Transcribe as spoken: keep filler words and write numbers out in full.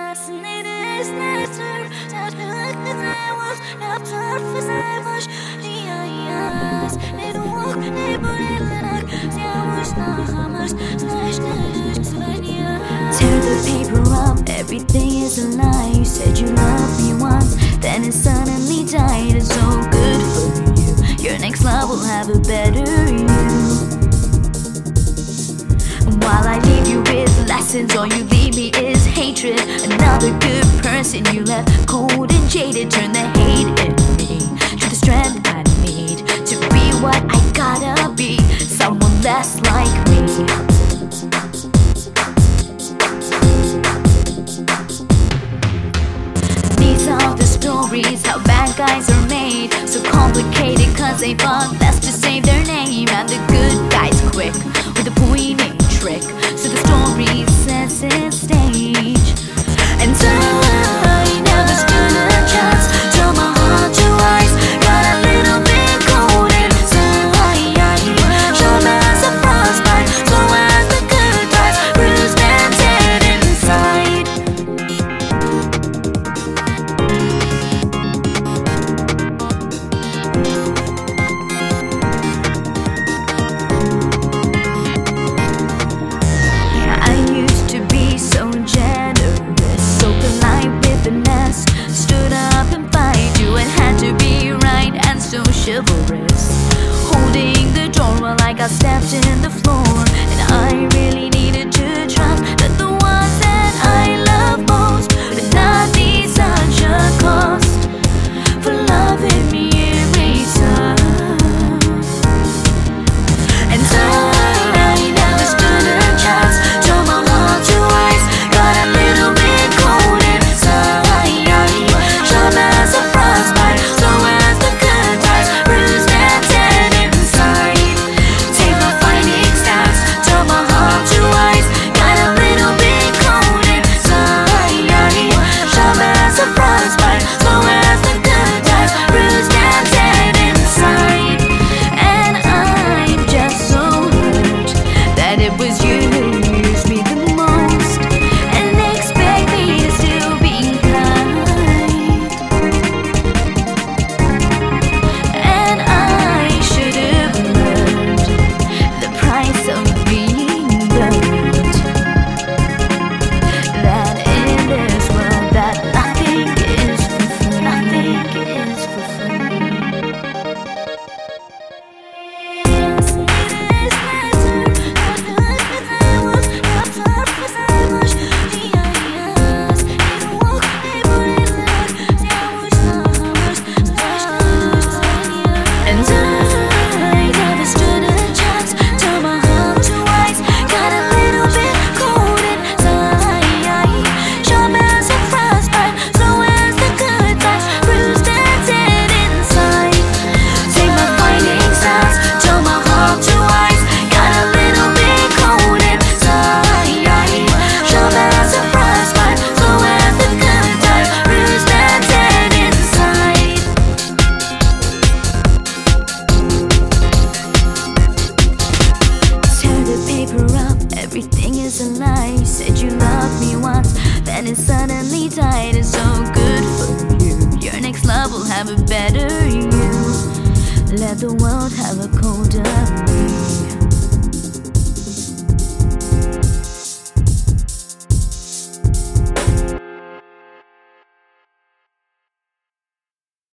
Tear the paper up, everything is a lie. You said you loved me once, then it suddenly died. It's so good for you. Your next love will have a better you. And while I leave you with lessons, all you leave me is hatred. Another good person you left cold and jaded. Turn the hate in me to the strength I need to be what I gotta be, someone less like me. These are the stories, how bad guys are made. So complicated cause they fought less to save their name. And the good guys quick with a pointing trick, so the story sets its stage. And I never stood a chance, till my heart to ice got a little bit cold inside. Sharp as a frostbite, slow as the good times, bruised and dead inside. I used to be so generous, so polite with finesse. Stood up and fight you, and had to be right and so chivalrous. Holding the door while I got stabbed in the floor. And I really needed to trust that the ones that I love most would not be such a cost for loving me in return. And I never stood a chance, till my heart to ice got a little bit cold inside. Sharp as a frostbite, slow as the good times, bruised and dead inside. Take my fighting stance, till my heart to ice got a little bit cold inside. Sharp as a frostbite, slow as the good times, bruised and dead inside. And I'm just so hurt that it was you who used me the most, and expect me to still be kind. And I should have learned the price of being burned, that in this world that nothing is for free, nothing is for free. And I never stood a chance, till my heart to ice got a little bit cold inside. Sharp as a frostbite, slow as the good times, bruised and dead inside. Take my fighting stance, till my heart to ice got a little bit cold inside. Sharp as a frostbite, slow as the good times, bruised and dead inside. Tear the paper up, everything is a lie. You said you loved me once, then it suddenly died. It's so good for you. Your next love will have a better you. Let the world have a colder